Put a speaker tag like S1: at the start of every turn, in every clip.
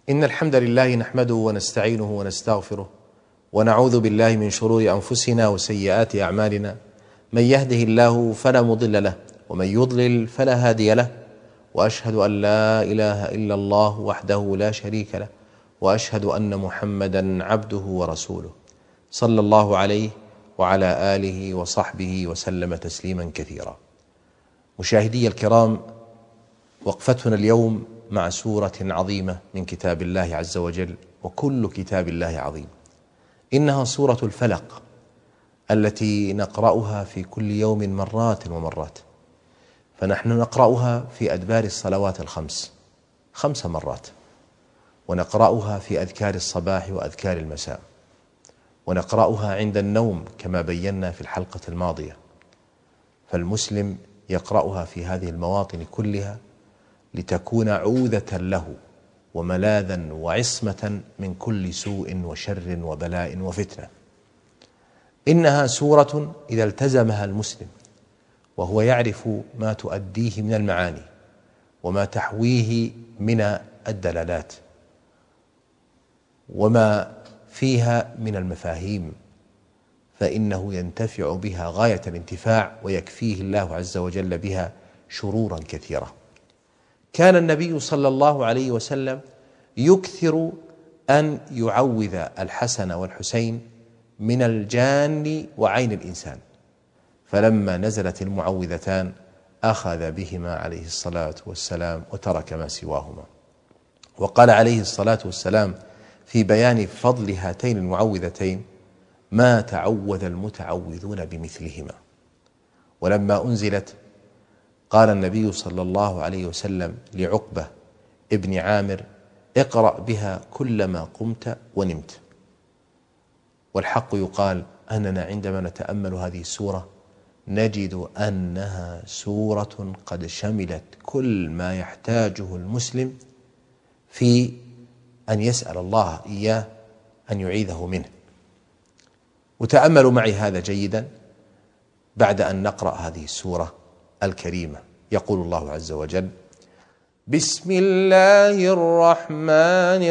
S1: إن الحمد لله نحمده ونستعينه ونستغفره ونعوذ بالله من شرور أنفسنا وسيئات أعمالنا. من يهده الله فلا مضل له ومن يضلل فلا هادي له، وأشهد أن لا إله إلا الله وحده لا شريك له، وأشهد أن محمدا عبده ورسوله صلى الله عليه وعلى آله وصحبه وسلم تسليما كثيرا. مشاهدي الكرام، وقفتنا اليوم مع سورة عظيمة من كتاب الله عز وجل، وكل كتاب الله عظيم. إنها سورة الفلق التي نقرأها في كل يوم مرات ومرات، فنحن نقرأها في أدبار الصلوات الخمس 5 مرات، ونقرأها في أذكار الصباح وأذكار المساء، ونقرأها عند النوم كما بينا في الحلقة الماضية. فالمسلم يقرأها في هذه المواطن كلها لتكون عوذة له وملاذا وعصمة من كل سوء وشر وبلاء وفتنة. إنها سورة إذا التزمها المسلم وهو يعرف ما تؤديه من المعاني وما تحويه من الدلالات وما فيها من المفاهيم، فإنه ينتفع بها غاية الانتفاع، ويكفيه الله عز وجل بها شرورا كثيرة. كان النبي صلى الله عليه وسلم يكثر أن يعوذ الحسن والحسين من الجان وعين الإنسان، فلما نزلت المعوذتان أخذ بهما عليه الصلاة والسلام وترك ما سواهما. وقال عليه الصلاة والسلام في بيان فضل هاتين المعوذتين: ما تعوذ المتعوذون بمثلهما. ولما أنزلت قال النبي صلى الله عليه وسلم لعقبة ابن عامر: اقرأ بها كلما قمت ونمت. والحق يقال أننا عندما نتأمل هذه السورة نجد أنها سورة قد شملت كل ما يحتاجه المسلم في أن يسأل الله إياه أن يعيذه منه. وتأملوا معي هذا جيدا بعد أن نقرأ هذه السورة الكريمة. يقول الله عز وجل: بسم الله الرحمن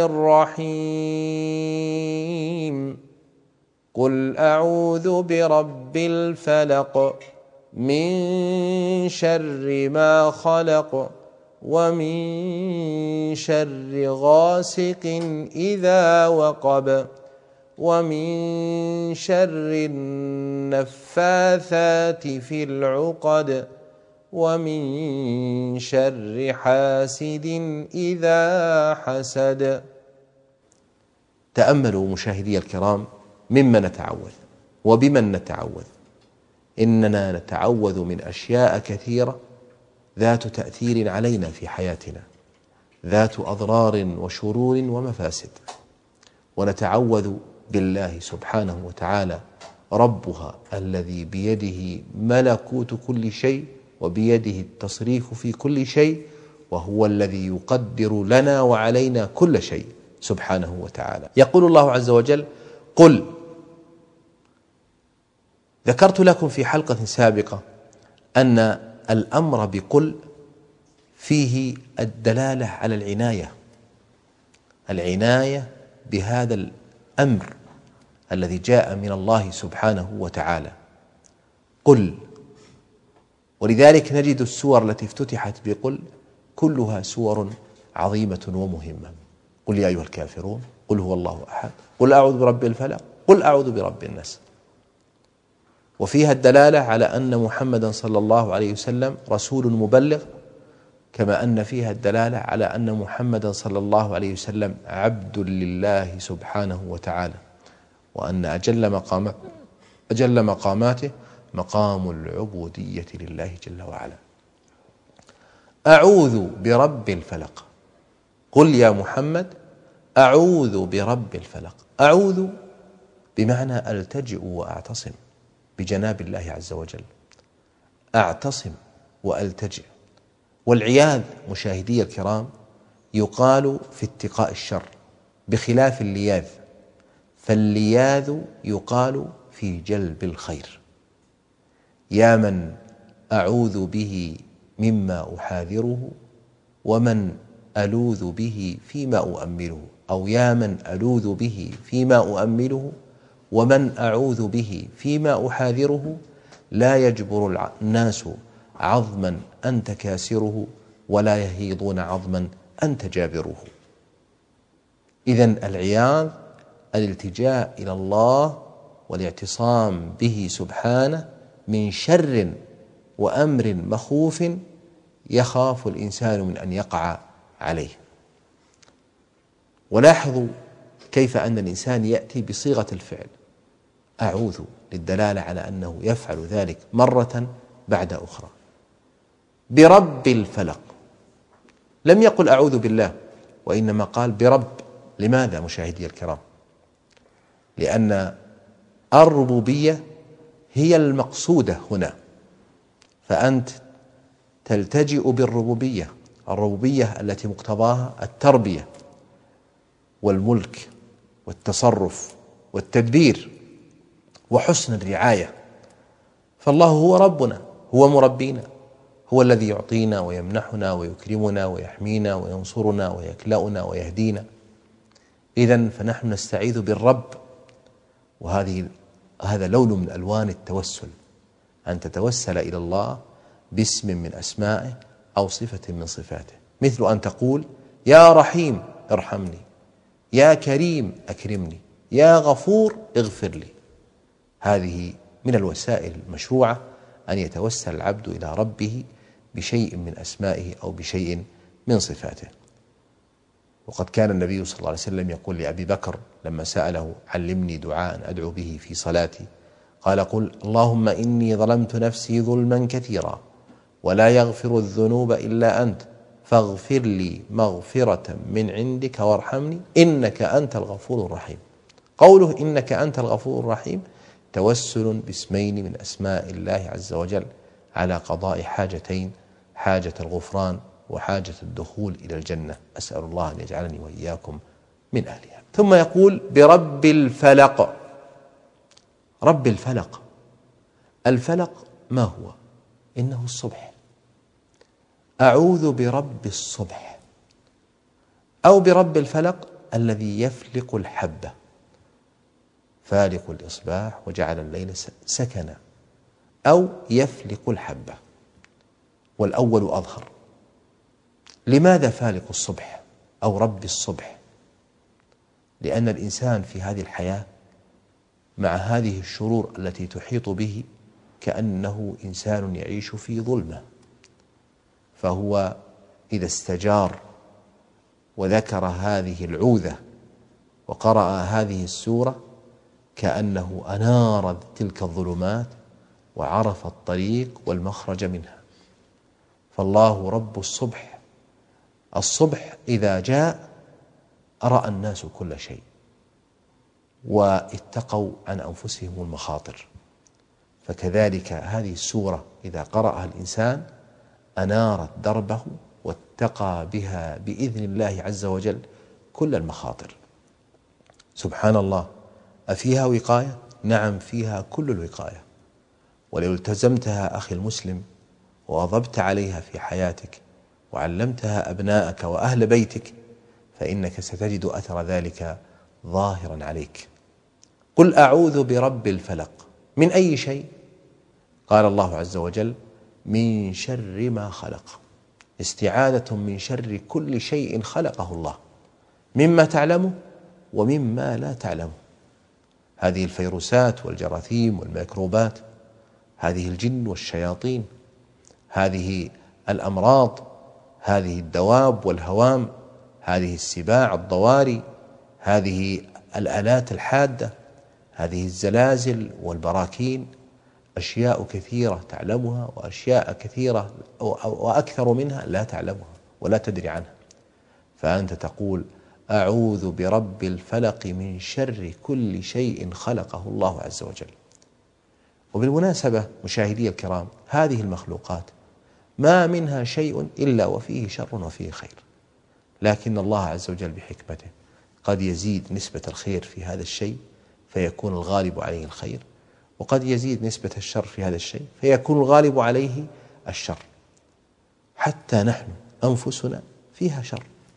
S1: الرحيم. قل أعوذ برب الفلق من شر ما خلق ومن شر غاسق إذا وقب ومن شر النفاثات في العقد ومن شر حاسد إذا حسد. تأملوا مشاهدي الكرام مما نتعوذ وبمن نتعوذ. إننا نتعوذ من أشياء كثيرة ذات تأثير علينا في حياتنا، ذات أضرار وشرور ومفاسد، ونتعوذ بالله سبحانه وتعالى ربها الذي بيده ملكوت كل شيء وبيده التصريف في كل شيء، وهو الذي يقدر لنا وعلينا كل شيء سبحانه وتعالى. يقول الله عز وجل: قل. ذكرت لكم في حلقة سابقة أن الأمر بقل فيه الدلالة على العناية بهذا الأمر الذي جاء من الله سبحانه وتعالى. قل. ولذلك نجد السور التي افتتحت بقل كلها سور عظيمة ومهمة. قل يا أيها الكافرون، قل هو الله أحد، قل أعوذ برب الفلق، قل أعوذ برب الناس. وفيها الدلالة على أن محمدا صلى الله عليه وسلم رسول مبلغ، كما أن فيها الدلالة على أن محمدا صلى الله عليه وسلم عبد لله سبحانه وتعالى، وأن أجل مقاماته مقام العبودية لله جل وعلا. أعوذ برب الفلق. قل يا محمد أعوذ برب الفلق. أعوذ بمعنى ألتجئ وأعتصم بجناب الله عز وجل، أعتصم وألتجئ. والعياذ مشاهدي الكرام يقال في اتقاء الشر بخلاف اللياذ، فاللياذ يقال في جلب الخير. يا من أعوذ به مما أحاذره ومن ألوذ به فيما أؤمله، أو يا من ألوذ به فيما أؤمله ومن أعوذ به فيما أحاذره، لا يجبر الناس عظما أنت كاسره، ولا يهيضون عظما أنت جابره. إذن العياذ الالتجاء إلى الله والاعتصام به سبحانه من شر وأمر مخوف يخاف الإنسان من أن يقع عليه. ولاحظوا كيف أن الإنسان يأتي بصيغة الفعل أعوذ للدلالة على أنه يفعل ذلك مرة بعد أخرى. برب الفلق، لم يقل أعوذ بالله، وإنما قال برب. لماذا مشاهدي الكرام؟ لأن الربوبية هي المقصودة هنا، فأنت تلتجئ بالربوبية، الربوبية التي مقتضاها التربية والملك والتصرف والتدبير وحسن الرعاية. فالله هو ربنا، هو مربينا، هو الذي يعطينا ويمنحنا ويكرمنا ويحمينا وينصرنا ويكلأنا ويهدينا. إذن فنحن نستعيذ بالرب، هذا لون من ألوان التوسل، أن تتوسل إلى الله باسم من أسمائه أو صفة من صفاته، مثل أن تقول يا رحيم ارحمني، يا كريم أكرمني، يا غفور اغفر لي. هذه من الوسائل المشروعة أن يتوسل العبد إلى ربه بشيء من أسمائه أو بشيء من صفاته. وقد كان النبي صلى الله عليه وسلم يقول لأبي بكر لما سأله علمني دعاء أدعو به في صلاتي، قال قل اللهم إني ظلمت نفسي ظلما كثيرا ولا يغفر الذنوب إلا أنت فاغفر لي مغفرة من عندك وارحمني إنك أنت الغفور الرحيم. قوله إنك أنت الغفور الرحيم توسل باسمين من أسماء الله عز وجل على قضاء حاجتين، حاجة الغفران وحاجة الدخول إلى الجنة. أسأل الله أن يجعلني وإياكم من أهلها. ثم يقول برب الفلق. رب الفلق، الفلق ما هو؟ إنه الصبح. أعوذ برب الصبح، أو برب الفلق الذي يفلق الحبة، فالق الإصباح وجعل الليل سكنا، أو يفلق الحبة، والأول أظهر. لماذا فالق الصبح أو رب الصبح؟ لأن الإنسان في هذه الحياة مع هذه الشرور التي تحيط به كأنه إنسان يعيش في ظلمة، فهو إذا استجار وذكر هذه العوذة وقرأ هذه السورة كأنه أنار تلك الظلمات وعرف الطريق والمخرج منها. فالله رب الصبح. الصبح إذا جاء رأى الناس كل شيء واتقوا عن أنفسهم المخاطر، فكذلك هذه السورة إذا قرأها الإنسان أنارت دربه واتقى بها بإذن الله عز وجل كل المخاطر. سبحان الله، أفيها وقاية؟ نعم، فيها كل الوقاية. ولو التزمتها أخي المسلم وواظبت عليها في حياتك وعلمتها أبناءك وأهل بيتك فإنك ستجد أثر ذلك ظاهرا عليك. قل أعوذ برب الفلق من أي شيء؟ قال الله عز وجل من شر ما خلق، استعاذة من شر كل شيء خلقه الله، مما تعلمه ومما لا تعلمه. هذه الفيروسات والجراثيم والميكروبات، هذه الجن والشياطين، هذه الأمراض، هذه الدواب والهوام، هذه السباع الضواري، هذه الآلات الحادة، هذه الزلازل والبراكين، أشياء كثيرة تعلمها وأشياء كثيرة وأكثر منها لا تعلمها ولا تدري عنها. فأنت تقول أعوذ برب الفلق من شر كل شيء خلقه الله عز وجل. وبالمناسبة مشاهدي الكرام، هذه المخلوقات ما منها شيء إلا وفيه شر وفيه خير، لكن الله عز وجل بحكمته قد يزيد نسبة الخير في هذا الشيء فيكون الغالب عليه الخير، وقد يزيد نسبة الشر في هذا الشيء فيكون الغالب عليه الشر. حتى نحن أنفسنا فيها شر،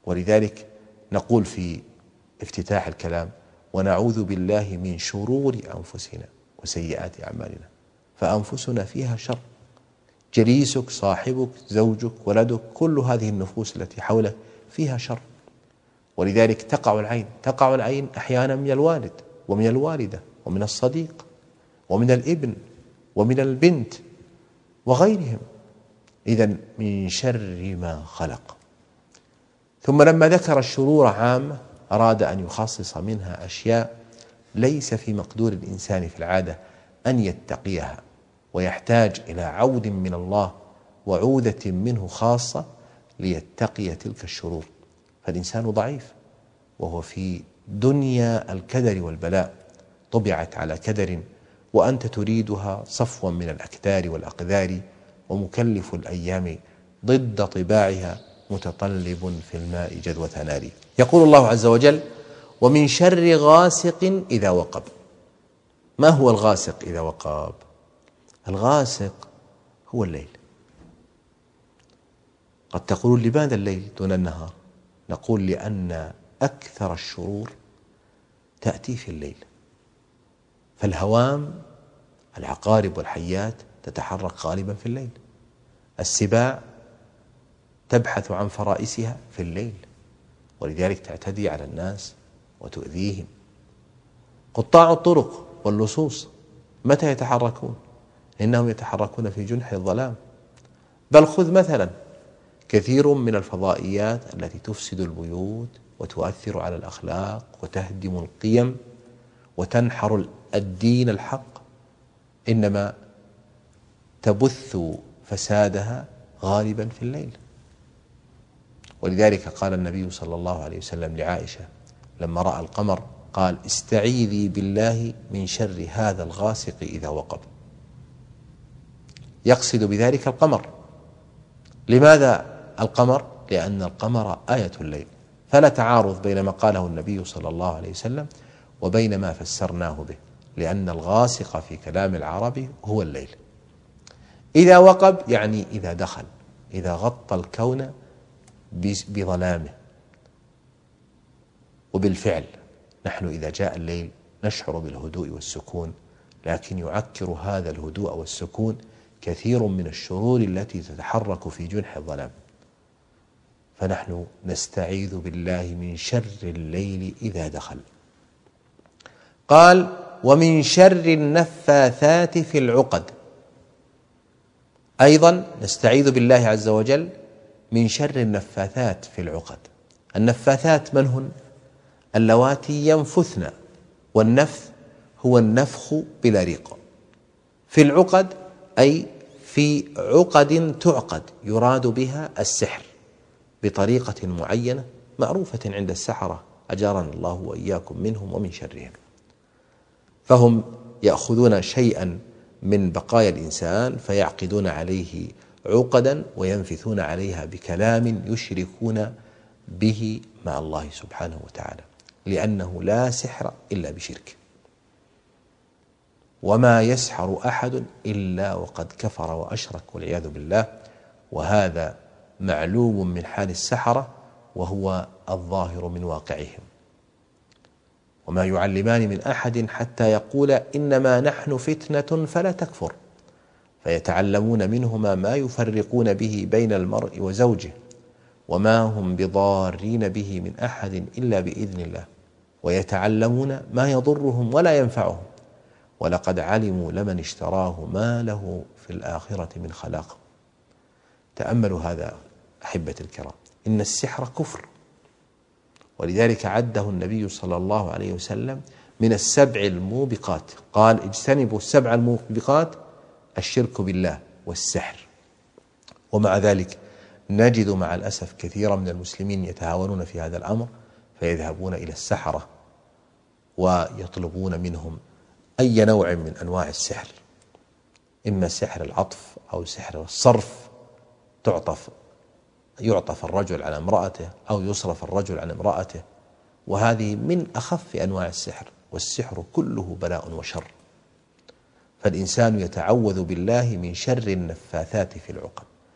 S1: ولذلك نقول في افتتاح الكلام: ونعوذ بالله من شرور أنفسنا وسيئات أعمالنا. فأنفسنا فيها شر، جليسك، صاحبك، زوجك، ولدك، كل هذه النفوس التي حولك فيها شر. ولذلك تقع العين أحيانا من الوالد ومن الوالدة ومن الصديق ومن الابن ومن البنت وغيرهم. إذن من شر ما خلق. ثم لما ذكر الشرور عامة أراد أن يخصص منها أشياء ليس في مقدور الإنسان في العادة أن يتقيها، ويحتاج إلى عود من الله وعودة منه خاصة ليتقي تلك الشرور. فالإنسان ضعيف وهو في دنيا الكدر والبلاء، طبعت على كدر وأنت تريدها صفوا من الأكدار والأقدار، ومكلف الأيام ضد طباعها متطلب في الماء جدوى نار. يقول الله عز وجل: ومن شر غاسق إذا وقب. ما هو الغاسق إذا وقب؟ الغاسق هو الليل. قد تقولون: لماذا الليل دون النهار؟ نقول: لأن أكثر الشرور تأتي في الليل. فالهوام، العقارب والحيات تتحرك غالبا في الليل. السباع تبحث عن فرائسها في الليل، ولذلك تعتدي على الناس وتؤذيهم. قطاع الطرق واللصوص متى يتحركون؟ إنهم يتحركون في جنح الظلام. بل خذ مثلا كثير من الفضائيات التي تفسد البيوت وتؤثر على الأخلاق وتهدم القيم وتنحر الدين الحق، إنما تبث فسادها غالبا في الليل. ولذلك قال النبي صلى الله عليه وسلم لعائشة لما رأى القمر، قال: استعيذي بالله من شر هذا الغاسق إذا وقب. يقصد بذلك القمر. لماذا القمر؟ لأن القمر آية الليل. فلا تعارض بين ما قاله النبي صلى الله عليه وسلم وبين ما فسرناه به، لأن الغاسق في كلام العرب هو الليل. إذا وقب يعني إذا دخل، إذا غطى الكون بظلامه. وبالفعل نحن إذا جاء الليل نشعر بالهدوء والسكون، لكن يعكر هذا الهدوء والسكون كثير من الشرور التي تتحرك في جنح الظلام. فنحن نستعيذ بالله من شر الليل إذا دخل. قال: ومن شر النفاثات في العقد. أيضا نستعيذ بالله عز وجل من شر النفاثات في العقد. النفاثات من هن؟ اللواتي ينفثن، والنفث هو النفخ بلا ريق. في العقد أي في عقد تعقد يراد بها السحر بطريقة معينة معروفة عند السحرة، أجارنا الله وإياكم منهم ومن شرهم. فهم يأخذون شيئا من بقايا الإنسان فيعقدون عليه عقدا وينفثون عليها بكلام يشركون به مع الله سبحانه وتعالى، لأنه لا سحر إلا بشرك، وما يسحر أحد إلا وقد كفر وأشرك والعياذ بالله. وهذا معلوم من حال السحرة وهو الظاهر من واقعهم. وما يعلمان من أحد حتى يقول إنما نحن فتنة فلا تكفر، فيتعلمون منهما ما يفرقون به بين المرء وزوجه، وما هم بضارين به من أحد إلا بإذن الله، ويتعلمون ما يضرهم ولا ينفعهم، ولقد علموا لمن اشتراه ما له في الآخرة من خلاق. تأملوا هذا أحبة الكرام، إن السحر كفر، ولذلك عده النبي صلى الله عليه وسلم من السبع الموبقات. قال: اجتنبوا السبع الموبقات، الشرك بالله والسحر. ومع ذلك نجد مع الأسف كثيرا من المسلمين يتهاونون في هذا الأمر، فيذهبون إلى السحرة ويطلبون منهم أي نوع من أنواع السحر، إما سحر العطف أو سحر الصرف، يعطف الرجل على امرأته أو يصرف الرجل عن امرأته، وهذه من أخف أنواع السحر، والسحر كله بلاء وشر. فالإنسان يتعوذ بالله من شر النفاثات في العقد.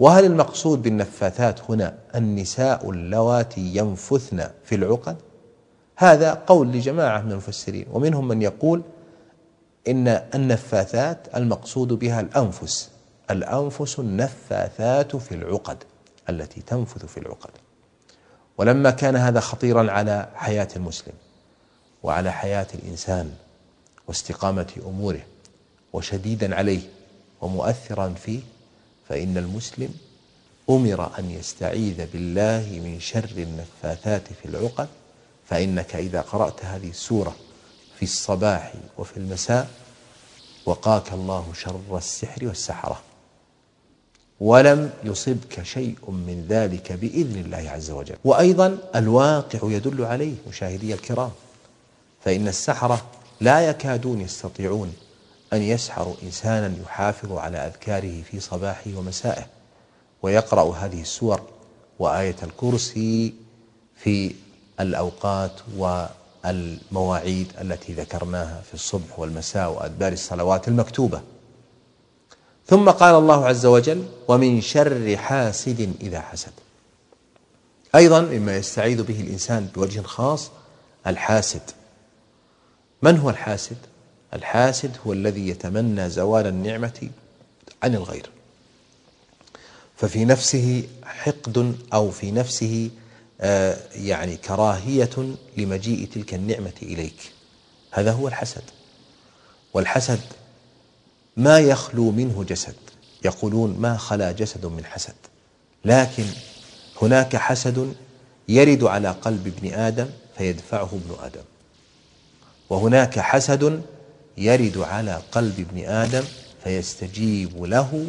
S1: وهل المقصود بالنفاثات هنا النساء اللواتي ينفثن في العقد؟ هذا قول لجماعة من المفسرين، ومنهم من يقول إن النفاثات المقصود بها الأنفس النفاثات في العقد التي تنفث في العقد. ولما كان هذا خطيرا على حياة المسلم وعلى حياة الإنسان واستقامة أموره وشديدا عليه ومؤثرا فيه، فإن المسلم أمر أن يستعيذ بالله من شر النفاثات في العقد. فإنك إذا قرأت هذه السورة في الصباح وفي المساء وقاك الله شر السحر والسحرة، ولم يصبك شيء من ذلك بإذن الله عز وجل. وأيضا الواقع يدل عليه مشاهدي الكرام، فإن السحرة لا يكادون يستطيعون أن يسحروا إنسانا يحافظ على أذكاره في صباحه ومسائه ويقرأ هذه السور وآية الكرسي في الأوقات والمواعيد التي ذكرناها في الصبح والمساء وأدبار الصلوات المكتوبة. ثم قال الله عز وجل: ومن شر حاسد إذا حسد. أيضا مما يستعيذ به الإنسان بوجه خاص الحاسد. من هو الحاسد؟ الحاسد هو الذي يتمنى زوال النعمة عن الغير، ففي نفسه حقد أو في نفسه يعني كراهية لمجيء تلك النعمة إليك. هذا هو الحسد. والحسد ما يخلو منه جسد، يقولون ما خلا جسد من حسد، لكن هناك حسد يرد على قلب ابن آدم فيدفعه ابن آدم، وهناك حسد يرد على قلب ابن آدم فيستجيب له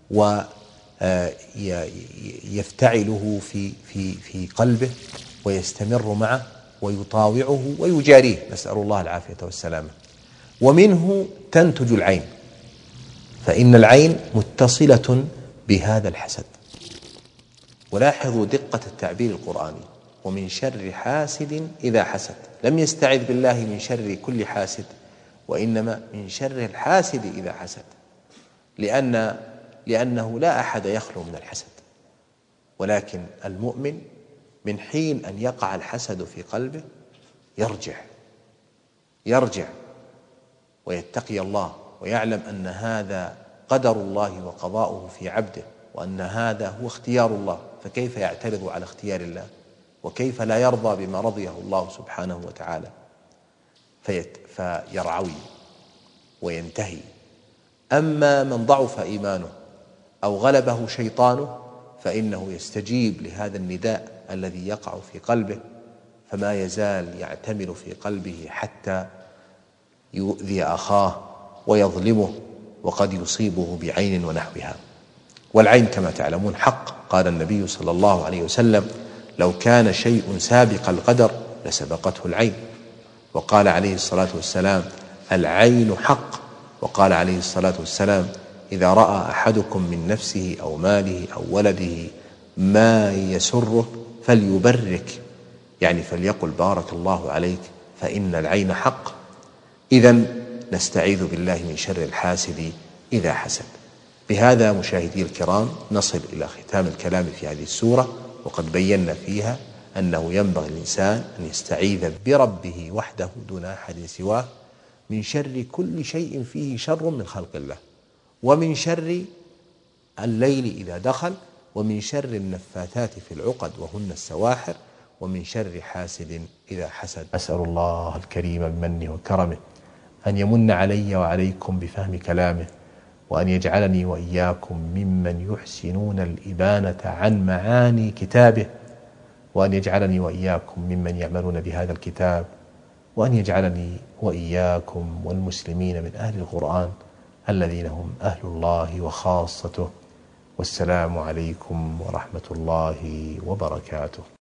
S1: ويفتعله في قلبه ويستمر معه ويطاوعه ويجاريه، نسأل الله العافية والسلامة. ومنه تنتج العين، فإن العين متصلة بهذا الحسد. ولاحظوا دقة التعبير القرآني: ومن شر حاسد إذا حسد. لم يستعذ بالله من شر كل حاسد، وإنما من شر الحاسد إذا حسد، لأنه لا أحد يخلو من الحسد. ولكن المؤمن من حين أن يقع الحسد في قلبه يرجع ويتقي الله ويعلم أن هذا قدر الله وقضاؤه في عبده، وأن هذا هو اختيار الله، فكيف يعترض على اختيار الله؟ وكيف لا يرضى بما رضيه الله سبحانه وتعالى؟ فيرعوي وينتهي. أما من ضعف إيمانه أو غلبه شيطانه فإنه يستجيب لهذا النداء الذي يقع في قلبه، فما يزال يعتمر في قلبه حتى يؤذي أخاه ويظلمه، وقد يصيبه بعين ونحوها. والعين كما تعلمون حق. قال النبي صلى الله عليه وسلم: لو كان شيء سابق القدر لسبقته العين. وقال عليه الصلاة والسلام: العين حق. وقال عليه الصلاة والسلام: إذا رأى أحدكم من نفسه أو ماله أو ولده ما يسره فليبرك، يعني فليقل بارك الله عليك، فإن العين حق. إذن نستعيذ بالله من شر الحاسد إذا حسد. بهذا مشاهدي الكرام نصل إلى ختام الكلام في هذه السورة، وقد بينا فيها أنه ينبغي الإنسان أن يستعيذ بربه وحده دون أحد سواه من شر كل شيء فيه شر من خلق الله، ومن شر الليل إذا دخل، ومن شر النفاثات في العقد وهن السواحر، ومن شر حاسد إذا حسد. أسأل الله الكريم بمنه وكرمه أن يمن علي وعليكم بفهم كلامه، وأن يجعلني وإياكم ممن يحسنون الإبانة عن معاني كتابه، وأن يجعلني وإياكم ممن يعملون بهذا الكتاب، وأن يجعلني وإياكم والمسلمين من أهل القرآن الذين هم أهل الله وخاصته. والسلام عليكم ورحمة الله وبركاته.